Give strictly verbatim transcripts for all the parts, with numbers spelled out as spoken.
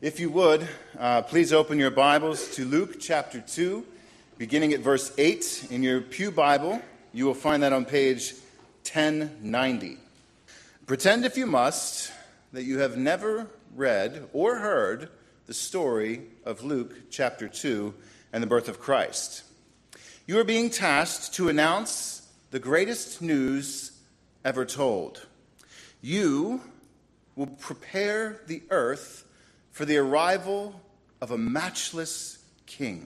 If you would, uh, please open your Bibles to Luke chapter two, beginning at verse eight. In your Pew Bible, you will find that on page ten ninety. Pretend, if you must, that you have never read or heard the story of Luke chapter two and the birth of Christ. You are being tasked to announce the greatest news ever told. You will prepare the earth for the arrival of a matchless king,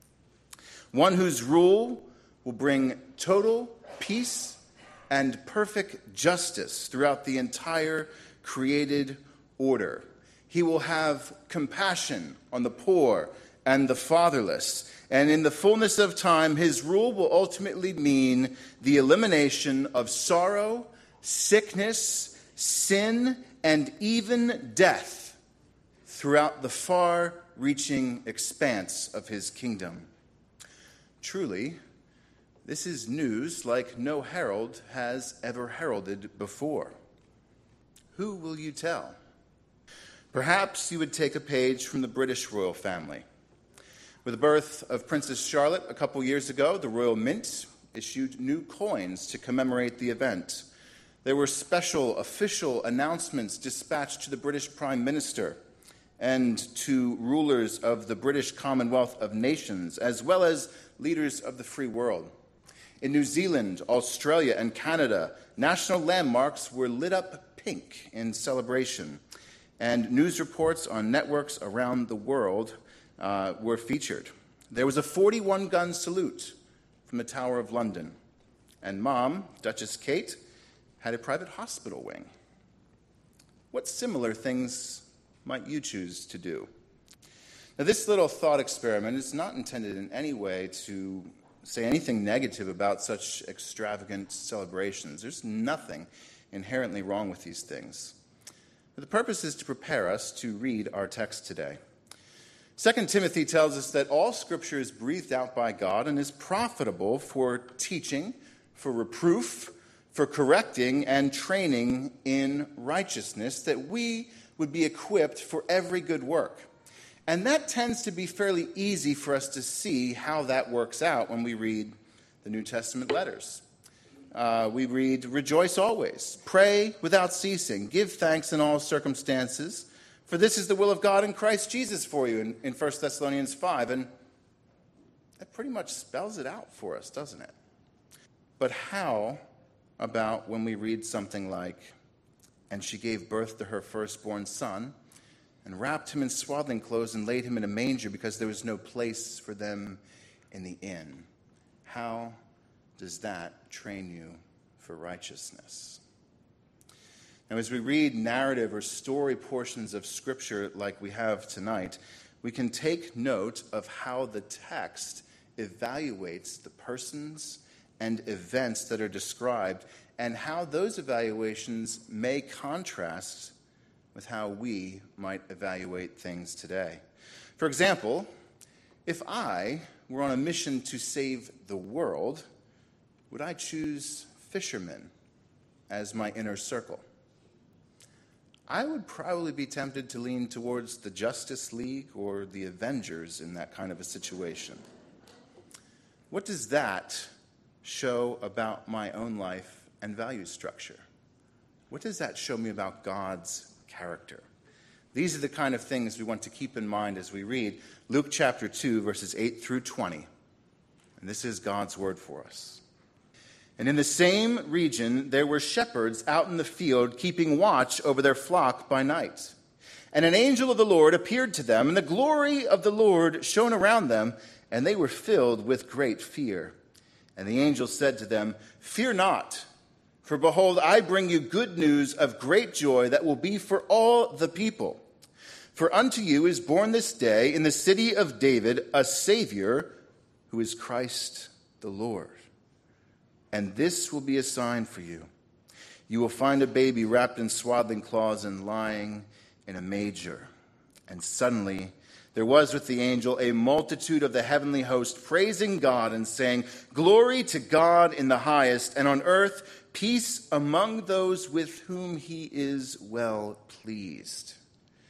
one whose rule will bring total peace and perfect justice throughout the entire created order. He will have compassion on the poor and the fatherless, and in the fullness of time, his rule will ultimately mean the elimination of sorrow, sickness, sin, and even death throughout the far-reaching expanse of his kingdom. Truly, this is news like no herald has ever heralded before. Who will you tell? Perhaps you would take a page from the British royal family. With the birth of Princess Charlotte a couple years ago, the Royal Mint issued new coins to commemorate the event. There were special official announcements dispatched to the British Prime Minister and to rulers of the British Commonwealth of Nations, as well as leaders of the free world. In New Zealand, Australia, and Canada, national landmarks were lit up pink in celebration, and news reports on networks around the world uh, were featured. There was a forty-one gun salute from the Tower of London, and Mom, Duchess Kate, had a private hospital wing. What similar things might you choose to do? Now, this little thought experiment is not intended in any way to say anything negative about such extravagant celebrations. There's nothing inherently wrong with these things. But the purpose is to prepare us to read our text today. Second Timothy tells us that all Scripture is breathed out by God and is profitable for teaching, for reproof, for correcting, and training in righteousness, that we would be equipped for every good work. And that tends to be fairly easy for us to see how that works out when we read the New Testament letters. Uh, we read, "Rejoice always, pray without ceasing, give thanks in all circumstances, for this is the will of God in Christ Jesus for you," in, in First Thessalonians five. And that pretty much spells it out for us, doesn't it? But how about when we read something like, "And she gave birth to her firstborn son, and wrapped him in swaddling clothes and laid him in a manger because there was no place for them in the inn"? How does that train you for righteousness? Now, as we read narrative or story portions of Scripture like we have tonight, we can take note of how the text evaluates the persons and events that are described, and how those evaluations may contrast with how we might evaluate things today. For example, if I were on a mission to save the world, would I choose fishermen as my inner circle? I would probably be tempted to lean towards the Justice League or the Avengers in that kind of a situation. What does that show about my own life and value structure? What does that show me about God's character? These are the kind of things we want to keep in mind as we read Luke chapter two, verses eight through twenty. And this is God's word for us. "And in the same region there were shepherds out in the field, keeping watch over their flock by night. And an angel of the Lord appeared to them, and the glory of the Lord shone around them, and they were filled with great fear. And the angel said to them, 'Fear not, for behold, I bring you good news of great joy that will be for all the people. For unto you is born this day in the city of David a Savior, who is Christ the Lord. And this will be a sign for you. You will find a baby wrapped in swaddling cloths and lying in a manger.' And suddenly there was with the angel a multitude of the heavenly host, praising God and saying, 'Glory to God in the highest, and on earth peace among those with whom he is well pleased.'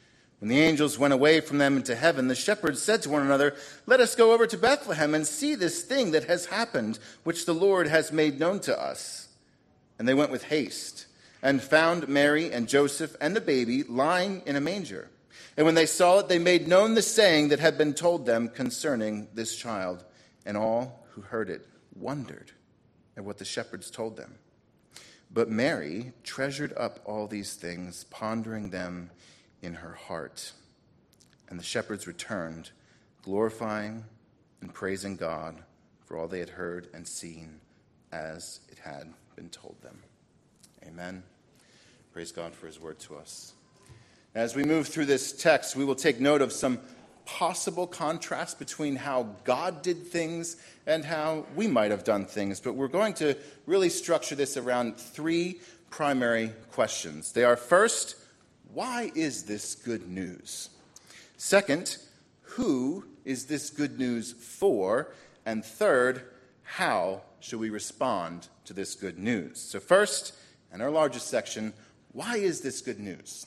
When the angels went away from them into heaven, the shepherds said to one another, "Let us go over to Bethlehem and see this thing that has happened, which the Lord has made known to us." And they went with haste and found Mary and Joseph and the baby lying in a manger. And when they saw it, they made known the saying that had been told them concerning this child. And all who heard it wondered at what the shepherds told them. But Mary treasured up all these things, pondering them in her heart. And the shepherds returned, glorifying and praising God for all they had heard and seen as it had been told them. Amen. Praise God for his word to us. As we move through this text, we will take note of some possible contrast between how God did things and how we might have done things. But we're going to really structure this around three primary questions. They are, first, why is this good news? Second, who is this good news for? And third, how should we respond to this good news? So first, in our largest section, why is this good news?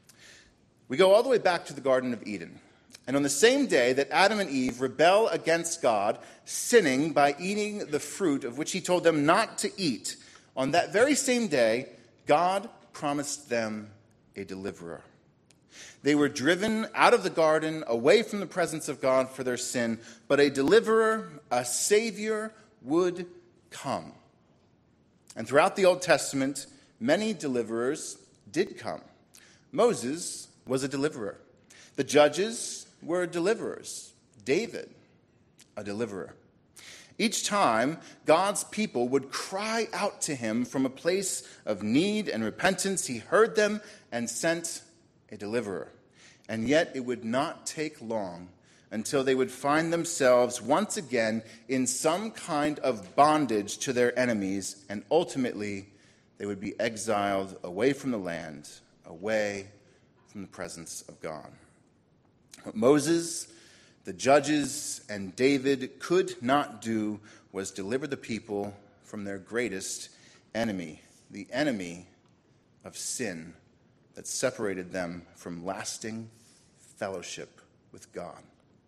We go all the way back to the Garden of Eden. And on the same day that Adam and Eve rebel against God, sinning by eating the fruit of which he told them not to eat, on that very same day, God promised them a deliverer. They were driven out of the garden, away from the presence of God for their sin, but a deliverer, a savior, would come. And throughout the Old Testament, many deliverers did come. Moses was a deliverer. The judges were deliverers. David, a deliverer. Each time, God's people would cry out to him from a place of need and repentance. He heard them and sent a deliverer. And yet it would not take long until they would find themselves once again in some kind of bondage to their enemies, and ultimately they would be exiled away from the land, away from the presence of God. What Moses, the judges, and David could not do was deliver the people from their greatest enemy, the enemy of sin that separated them from lasting fellowship with God.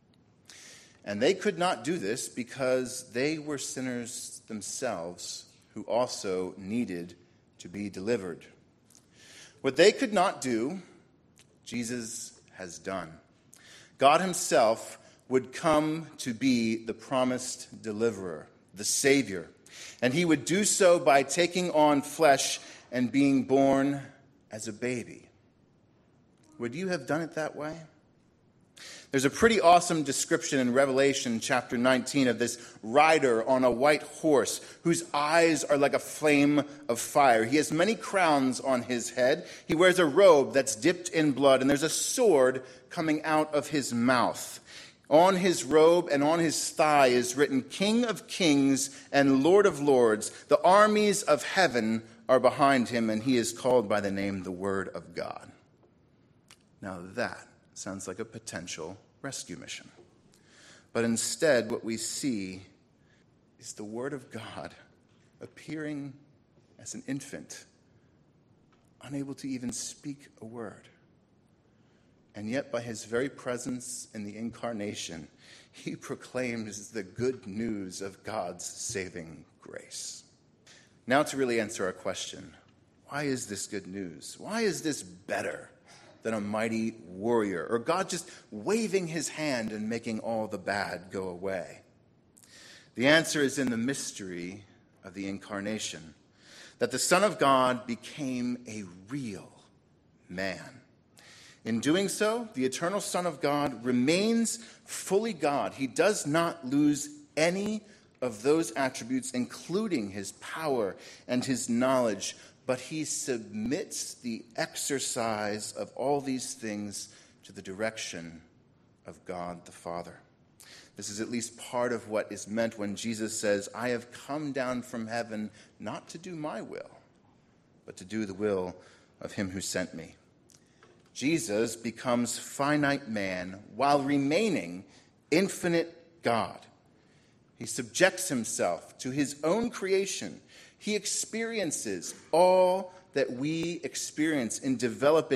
And they could not do this because they were sinners themselves who also needed to be delivered. What they could not do, Jesus has done. God himself would come to be the promised deliverer, the Savior. And he would do so by taking on flesh and being born as a baby. Would you have done it that way? There's a pretty awesome description in Revelation chapter nineteen of this rider on a white horse whose eyes are like a flame of fire. He has many crowns on his head. He wears a robe that's dipped in blood, and there's a sword coming out of his mouth. On his robe and on his thigh is written, King of Kings and Lord of Lords. The armies of heaven are behind him, and he is called by the name the Word of God. Now that sounds like a potential rescue mission. But instead, what we see is the Word of God appearing as an infant, unable to even speak a word. And yet, by his very presence in the incarnation, he proclaims the good news of God's saving grace. Now, to really answer our question, why is this good news? Why is this better than a mighty warrior, or God just waving his hand and making all the bad go away? The answer is in the mystery of the incarnation, that the Son of God became a real man. In doing so, the eternal Son of God remains fully God. He does not lose any of those attributes, including his power and his knowledge, but he submits the exercise of all these things to the direction of God the Father. This is at least part of what is meant when Jesus says, I have come down from heaven not to do my will, but to do the will of him who sent me. Jesus becomes finite man while remaining infinite God. He subjects himself to his own creation. He experiences all that we experience in developing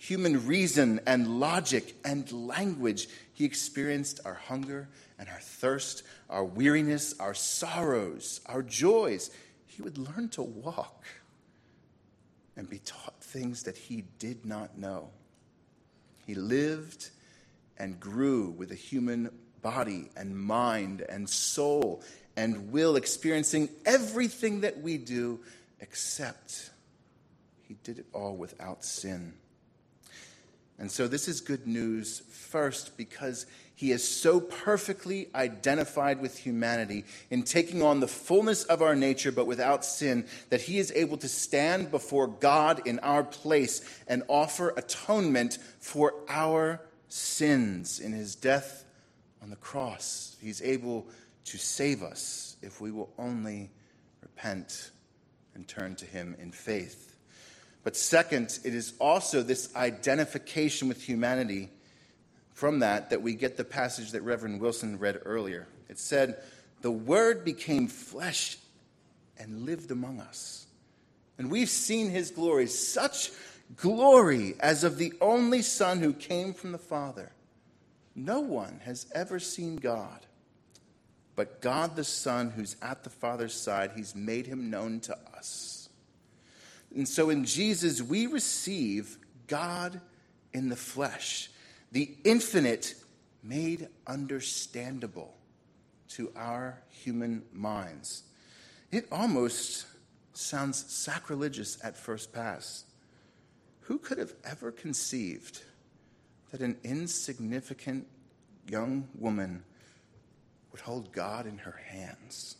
human reason and logic and language. He experienced our hunger and our thirst, our weariness, our sorrows, our joys. He would learn to walk and be taught things that he did not know. He lived and grew with a human body and mind and soul and will, experiencing everything that we do, except he did it all without sin. And so this is good news, first, because he is so perfectly identified with humanity in taking on the fullness of our nature, but without sin, that he is able to stand before God in our place and offer atonement for our sins in his death on the cross. He's able to save us if we will only repent and turn to him in faith. But second, it is also this identification with humanity. From that, that we get the passage that Reverend Wilson read earlier. It said, the Word became flesh and lived among us. And we've seen his glory, such glory as of the only Son who came from the Father. No one has ever seen God, but God the Son who's at the Father's side, he's made him known to us. And so in Jesus, we receive God in the flesh, the infinite made understandable to our human minds. It almost sounds sacrilegious at first pass. Who could have ever conceived that an insignificant young woman would hold God in her hands?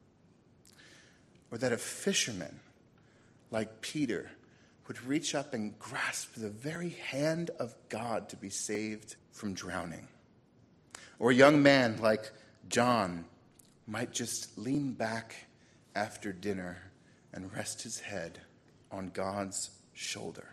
Or that a fisherman like Peter would reach up and grasp the very hand of God to be saved from drowning? Or a young man like John might just lean back after dinner and rest his head on God's shoulder.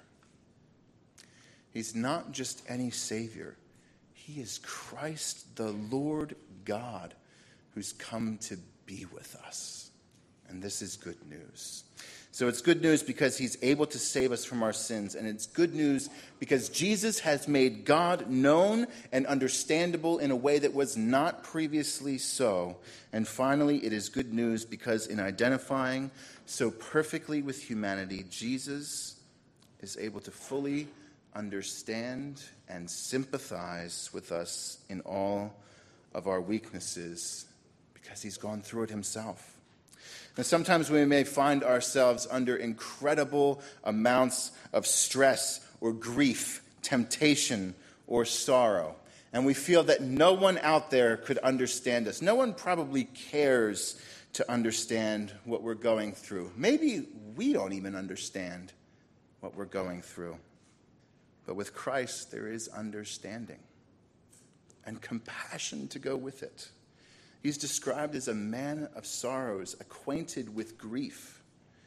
He's not just any Savior. He is Christ, the Lord God, who's come to be with us. And this is good news. So it's good news because he's able to save us from our sins. And it's good news because Jesus has made God known and understandable in a way that was not previously so. And finally, it is good news because in identifying so perfectly with humanity, Jesus is able to fully understand and sympathize with us in all of our weaknesses because he's gone through it himself. Now, sometimes we may find ourselves under incredible amounts of stress or grief, temptation or sorrow, and we feel that no one out there could understand us. No one probably cares to understand what we're going through. Maybe we don't even understand what we're going through. But with Christ, there is understanding and compassion to go with it. He's described as a man of sorrows, acquainted with grief.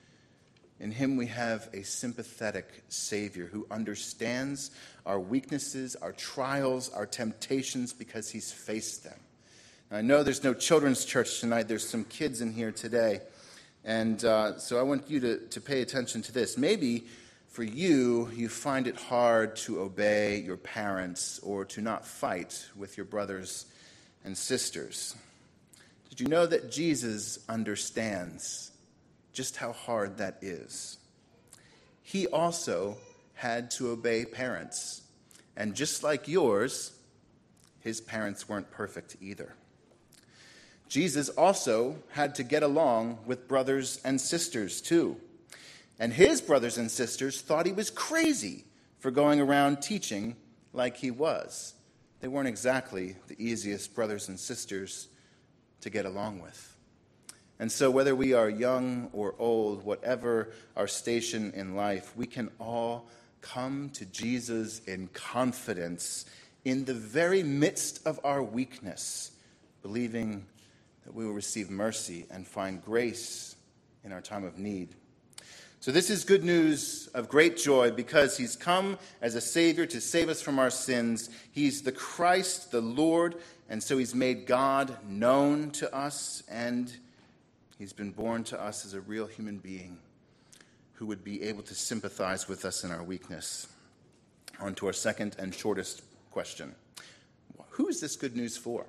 In him we have a sympathetic Savior who understands our weaknesses, our trials, our temptations because he's faced them. Now, I know there's no children's church tonight. There's some kids in here today. And uh, so I want you to, to pay attention to this. Maybe for you, you find it hard to obey your parents or to not fight with your brothers and sisters. Did you know that Jesus understands just how hard that is? He also had to obey parents. And just like yours, his parents weren't perfect either. Jesus also had to get along with brothers and sisters too. And his brothers and sisters thought he was crazy for going around teaching like he was. They weren't exactly the easiest brothers and sisters to get along with. And so whether we are young or old, whatever our station in life, we can all come to Jesus in confidence in the very midst of our weakness, believing that we will receive mercy and find grace in our time of need. So this is good news of great joy because he's come as a Savior to save us from our sins. He's the Christ, the Lord, and so he's made God known to us, and he's been born to us as a real human being who would be able to sympathize with us in our weakness. On to our second and shortest question. Who is this good news for?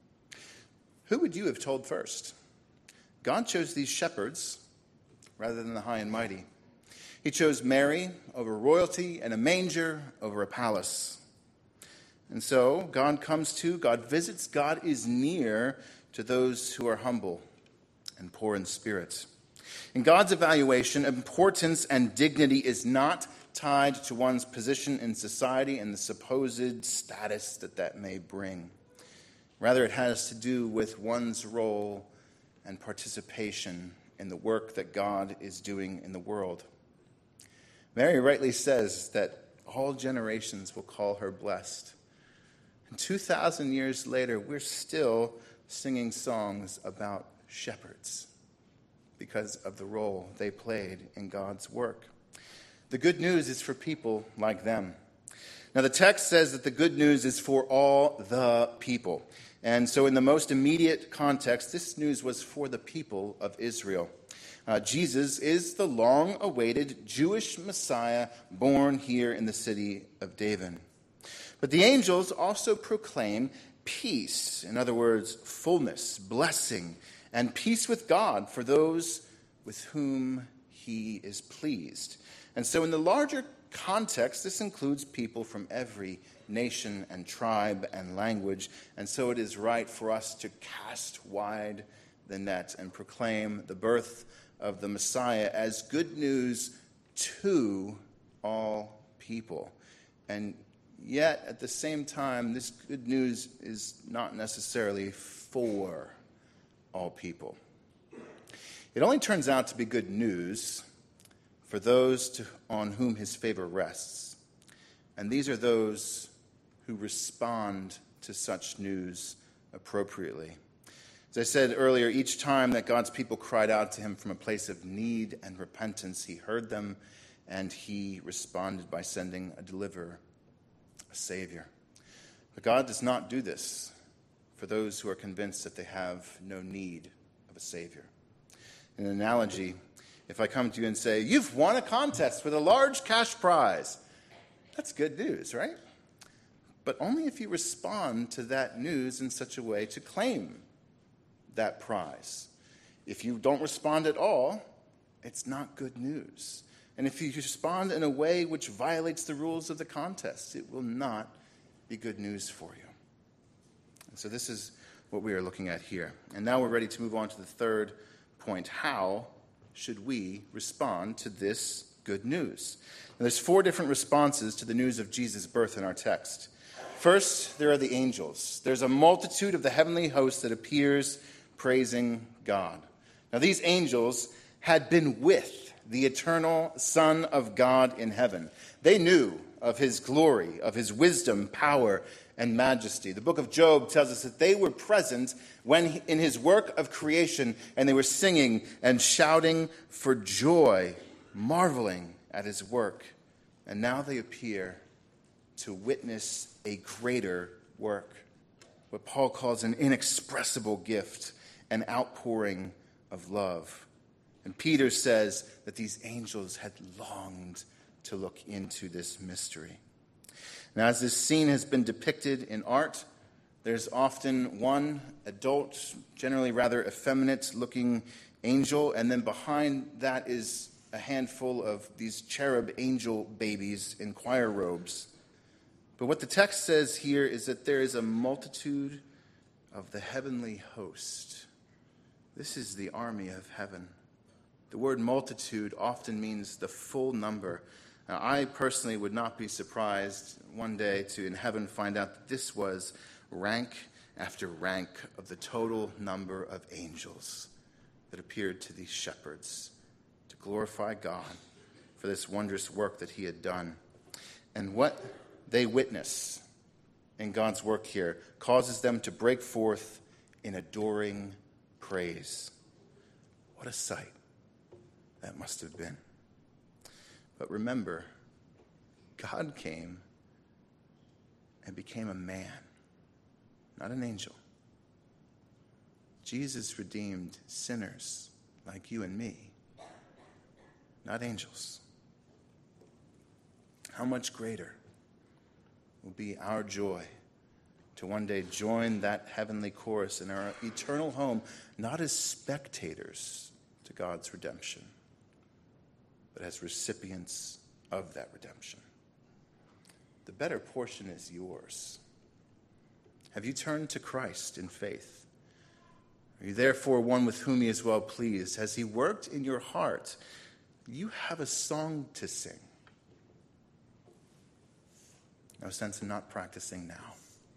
Who would you have told first? God chose these shepherds rather than the high and mighty. He chose Mary over royalty and a manger over a palace. And so God comes to, God visits, God is near to those who are humble and poor in spirit. In God's evaluation, importance and dignity is not tied to one's position in society and the supposed status that that may bring. Rather, it has to do with one's role and participation in the work that God is doing in the world. Mary rightly says that all generations will call her blessed. And two thousand years later, we're still singing songs about shepherds because of the role they played in God's work. The good news is for people like them. Now, the text says that the good news is for all the people. And so in the most immediate context, this news was for the people of Israel. Uh, Jesus is the long-awaited Jewish Messiah born here in the city of David. But the angels also proclaim peace, in other words, fullness, blessing, and peace with God for those with whom he is pleased. And so in the larger context, this includes people from every nation and tribe and language. And so it is right for us to cast wide the net and proclaim the birth of the Messiah as good news to all people. And yet, at the same time, this good news is not necessarily for all people. It only turns out to be good news for those to, on whom his favor rests. And these are those who respond to such news appropriately. As I said earlier, each time that God's people cried out to him from a place of need and repentance, he heard them and he responded by sending a deliverer, a savior. But God does not do this for those who are convinced that they have no need of a savior. In an analogy, if I come to you and say, you've won a contest with a large cash prize, that's good news, right? But only if you respond to that news in such a way to claim that prize. If you don't respond at all, it's not good news. And if you respond in a way which violates the rules of the contest, it will not be good news for you. And so this is what we are looking at here. And now we're ready to move on to the third point. How should we respond to this good news? Now, there's four different responses to the news of Jesus' birth in our text. First, there are the angels. There's a multitude of the heavenly host that appears praising God. Now, these angels had been with the eternal Son of God in heaven. They knew of his glory, of his wisdom, power, and majesty. The book of Job tells us that they were present when he, in his work of creation, and they were singing and shouting for joy, marveling at his work. And now they appear to witness a greater work, what Paul calls an inexpressible gift, an outpouring of love. And Peter says that these angels had longed to look into this mystery. Now, as this scene has been depicted in art, there's often one adult, generally rather effeminate-looking angel, and then behind that is a handful of these cherub angel babies in choir robes. But what the text says here is that there is a multitude of the heavenly host. This is the army of heaven. The word multitude often means the full number. Now, I personally would not be surprised one day to, in heaven, find out that this was rank after rank of the total number of angels that appeared to these shepherds to glorify God for this wondrous work that he had done. And what they witness in God's work here causes them to break forth in adoring praise. What a sight that must have been. But remember, God came and became a man, not an angel. Jesus redeemed sinners like you and me, not angels. How much greater will be our joy to one day join that heavenly chorus in our eternal home, not as spectators to God's redemption, but as recipients of that redemption. The better portion is yours. Have you turned to Christ in faith? Are you therefore one with whom he is well pleased? Has he worked in your heart? You have a song to sing. No sense in not practicing now.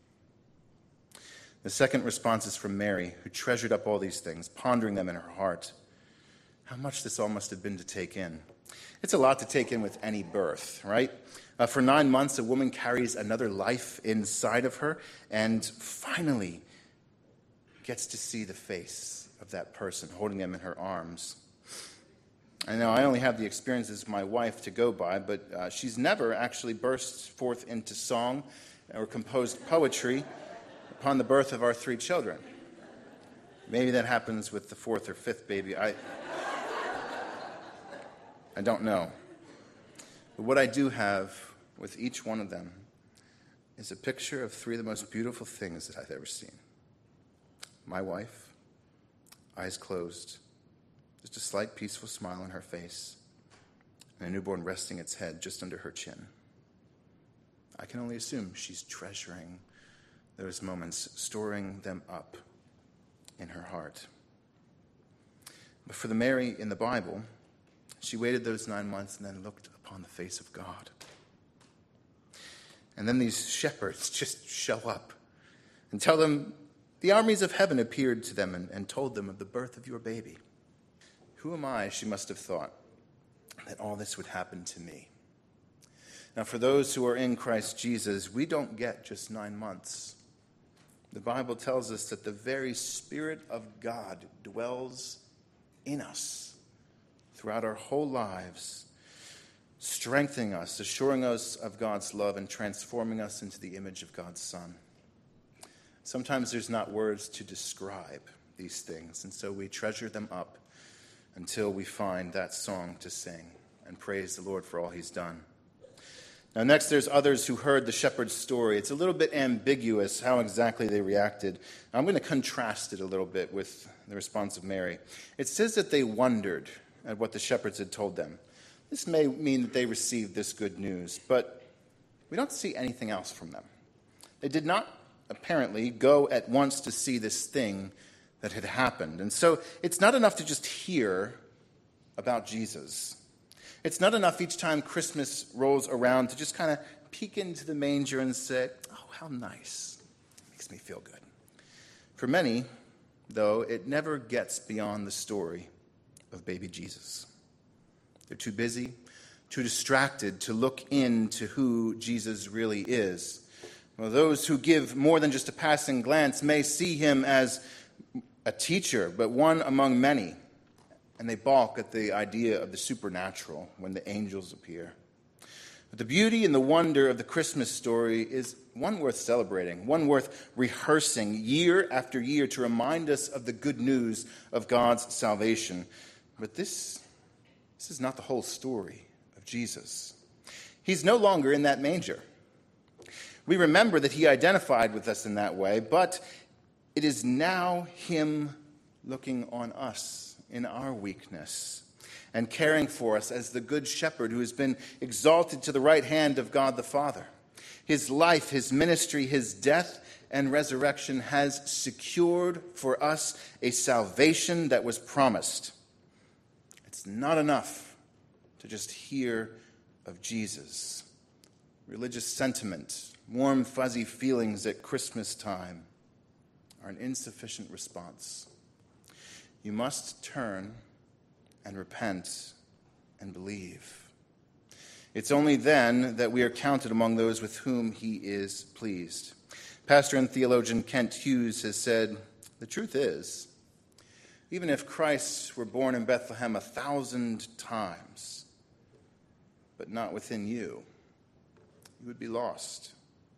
The second response is from Mary, who treasured up all these things, pondering them in her heart. How much this all must have been to take in. It's a lot to take in with any birth, right? Uh, for nine months, a woman carries another life inside of her and finally gets to see the face of that person, holding them in her arms. I know I only have the experiences of my wife to go by, but uh, she's never actually burst forth into song or composed poetry upon the birth of our three children. Maybe that happens with the fourth or fifth baby. I, I don't know. But what I do have with each one of them is a picture of three of the most beautiful things that I've ever seen. My wife, eyes closed, just a slight peaceful smile on her face, and a newborn resting its head just under her chin. I can only assume she's treasuring those moments, storing them up in her heart. But for the Mary in the Bible, she waited those nine months and then looked upon the face of God. And then these shepherds just show up and tell them, the armies of heaven appeared to them and, and told them of the birth of your baby. Who am I, she must have thought, that all this would happen to me? Now, for those who are in Christ Jesus, we don't get just nine months. The Bible tells us that the very Spirit of God dwells in us throughout our whole lives, strengthening us, assuring us of God's love, and transforming us into the image of God's Son. Sometimes there's not words to describe these things, and so we treasure them up until we find that song to sing and praise the Lord for all he's done. Now, next, there's others who heard the shepherd's story. It's a little bit ambiguous how exactly they reacted. I'm going to contrast it a little bit with the response of Mary. It says that they wondered at what the shepherds had told them. This may mean that they received this good news, but we don't see anything else from them. They did not apparently go at once to see this thing that had happened. And so it's not enough to just hear about Jesus. It's not enough each time Christmas rolls around to just kind of peek into the manger and say, oh, how nice. Makes me feel good. For many, though, it never gets beyond the story of baby Jesus. They're too busy, too distracted to look into who Jesus really is. Well, those who give more than just a passing glance may see him as a teacher, but one among many. And they balk at the idea of the supernatural when the angels appear. But the beauty and the wonder of the Christmas story is one worth celebrating, one worth rehearsing year after year to remind us of the good news of God's salvation. But this, this is not the whole story of Jesus. He's no longer in that manger. We remember that he identified with us in that way, but it is now him looking on us in our weakness and caring for us as the good shepherd who has been exalted to the right hand of God the Father. His life, his ministry, his death and resurrection has secured for us a salvation that was promised. It's not enough to just hear of Jesus. Religious sentiment, warm, fuzzy feelings at Christmas time are an insufficient response. You must turn and repent and believe. It's only then that we are counted among those with whom he is pleased. Pastor and theologian Kent Hughes has said, the truth is, even if Christ were born in Bethlehem a thousand times, but not within you, you would be lost.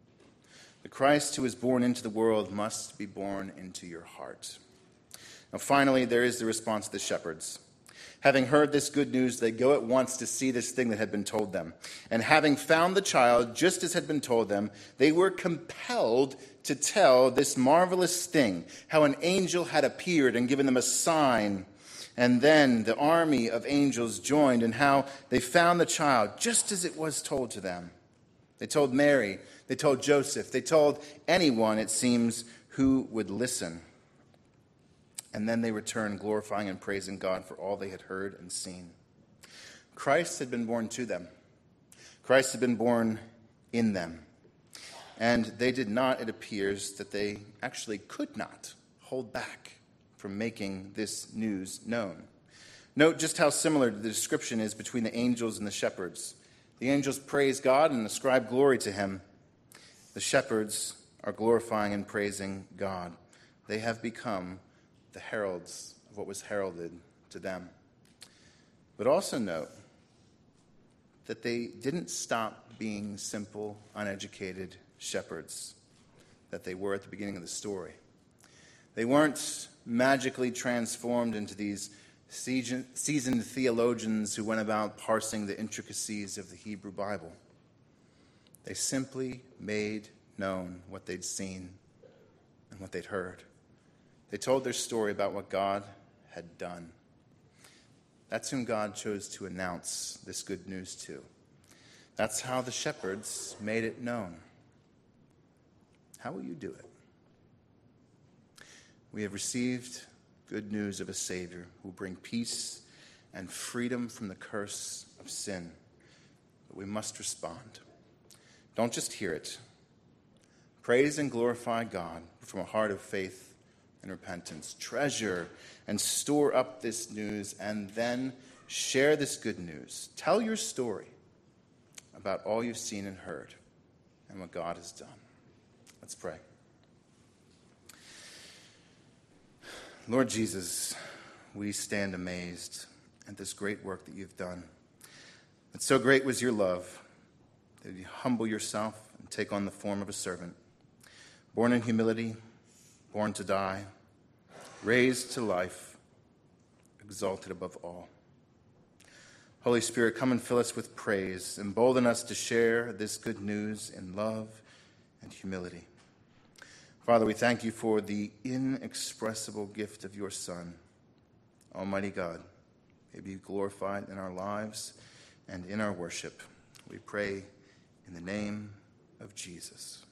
The Christ who is born into the world must be born into your heart. Now, finally, there is the response of the shepherds. Having heard this good news, they go at once to see this thing that had been told them. And having found the child, just as had been told them, they were compelled to tell this marvelous thing, how an angel had appeared and given them a sign. And then the army of angels joined, and how they found the child, just as it was told to them. They told Mary, they told Joseph, they told anyone, it seems, who would listen. And then they returned, glorifying and praising God for all they had heard and seen. Christ had been born to them. Christ had been born in them. And they did not, it appears, that they actually could not hold back from making this news known. Note just how similar the description is between the angels and the shepherds. The angels praise God and ascribe glory to him. The shepherds are glorifying and praising God. They have become the heralds of what was heralded to them. But also note that they didn't stop being simple, uneducated shepherds that they were at the beginning of the story. They weren't magically transformed into these seasoned theologians who went about parsing the intricacies of the Hebrew Bible. They simply made known what they'd seen and what they'd heard. They told their story about what God had done. That's whom God chose to announce this good news to. That's how the shepherds made it known. How will you do it? We have received good news of a Savior who will bring peace and freedom from the curse of sin. But we must respond. Don't just hear it. Praise and glorify God from a heart of faith and repentance. Treasure and store up this news, and then share this good news. Tell your story about all you've seen and heard and what God has done. Let's pray. Lord Jesus, we stand amazed at this great work that you've done. And so great was your love that you humble yourself and take on the form of a servant, born in humility, born to die, raised to life, exalted above all. Holy Spirit, come and fill us with praise, embolden us to share this good news in love and humility. Father, we thank you for the inexpressible gift of your Son. Almighty God, may be glorified in our lives and in our worship. We pray in the name of Jesus.